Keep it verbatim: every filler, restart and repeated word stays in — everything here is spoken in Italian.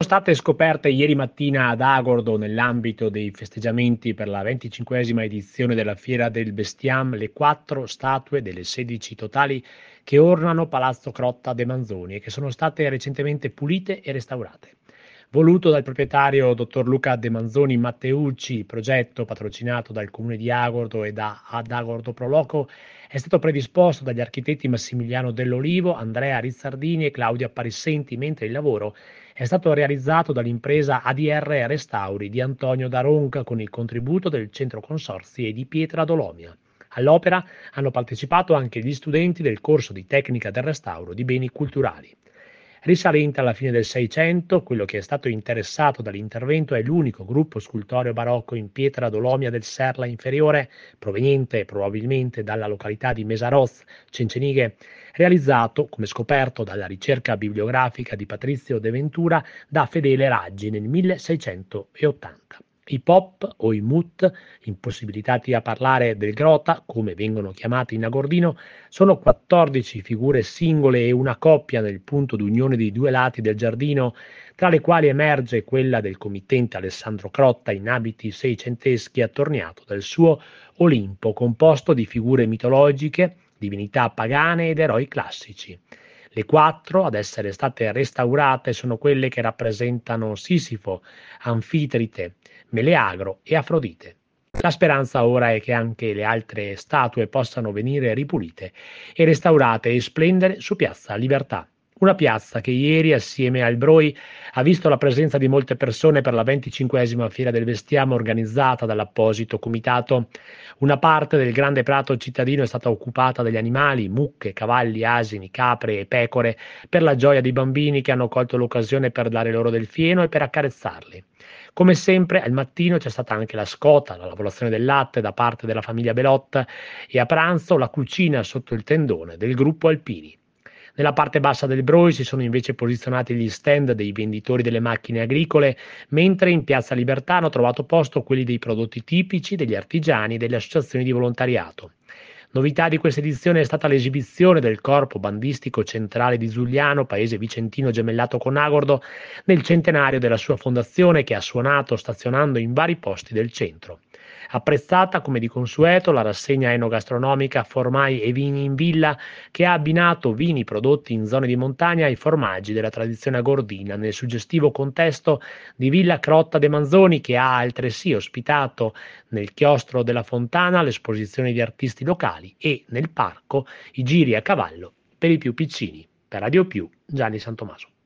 state scoperte ieri mattina ad Agordo, nell'ambito dei festeggiamenti per la venticinquesima edizione della Fiera del Bestiame, le quattro statue delle sedici totali che ornano Palazzo Crotta de Manzoni e che sono state recentemente pulite e restaurate. Voluto dal proprietario dottor Luca De Manzoni Matteucci, il progetto, patrocinato dal Comune di Agordo e da Ad Agordo Pro Loco, è stato predisposto dagli architetti Massimiliano Dell'Olivo, Andrea Rizzardini e Claudia Parissenti, mentre il lavoro è stato realizzato dall'impresa A D R Restauri di Antonio Daronca con il contributo del Centro Consorzi e di Pietra Dolomia. All'opera hanno partecipato anche gli studenti del corso di tecnica del restauro di beni culturali. Risalente alla fine del Seicento, quello che è stato interessato dall'intervento è l'unico gruppo scultoreo barocco in pietra dolomia del Serla inferiore, proveniente probabilmente dalla località di Mesaroz, Cencenighe, realizzato, come scoperto dalla ricerca bibliografica di Patrizio De Ventura, da Fedele Raggi nel milleseicentottanta. I Pop o i Mut, impossibilitati a parlare del Grota, come vengono chiamati in agordino, sono quattordici figure singole e una coppia nel punto d'unione dei due lati del giardino, tra le quali emerge quella del committente Alessandro Crotta in abiti seicenteschi attorniato dal suo Olimpo, composto di figure mitologiche, divinità pagane ed eroi classici. Le quattro ad essere state restaurate sono quelle che rappresentano Sisifo, Anfitrite, Meleagro e Afrodite. La speranza ora è che anche le altre statue possano venire ripulite e restaurate e splendere su Piazza Libertà. Una piazza che ieri, assieme al Broi, ha visto la presenza di molte persone per la venticinquesima Fiera del Bestiame organizzata dall'apposito comitato. Una parte del grande prato cittadino è stata occupata dagli animali, mucche, cavalli, asini, capre e pecore, per la gioia dei bambini che hanno colto l'occasione per dare loro del fieno e per accarezzarli. Come sempre, al mattino c'è stata anche la scota, la lavorazione del latte da parte della famiglia Belotta e a pranzo la cucina sotto il tendone del gruppo Alpini. Nella parte bassa del Broi si sono invece posizionati gli stand dei venditori delle macchine agricole, mentre in Piazza Libertà hanno trovato posto quelli dei prodotti tipici, degli artigiani e delle associazioni di volontariato. Novità di questa edizione è stata l'esibizione del corpo bandistico centrale di Zugliano, paese vicentino gemellato con Agordo, nel centenario della sua fondazione, che ha suonato stazionando in vari posti del centro. Apprezzata come di consueto la rassegna enogastronomica Formai e Vini in Villa, che ha abbinato vini prodotti in zone di montagna ai formaggi della tradizione agordina nel suggestivo contesto di Villa Crotta de Manzoni, che ha altresì ospitato nel chiostro della Fontana l'esposizione di artisti locali e nel parco i giri a cavallo per i più piccini. Per Radio Più, Gianni Santomaso.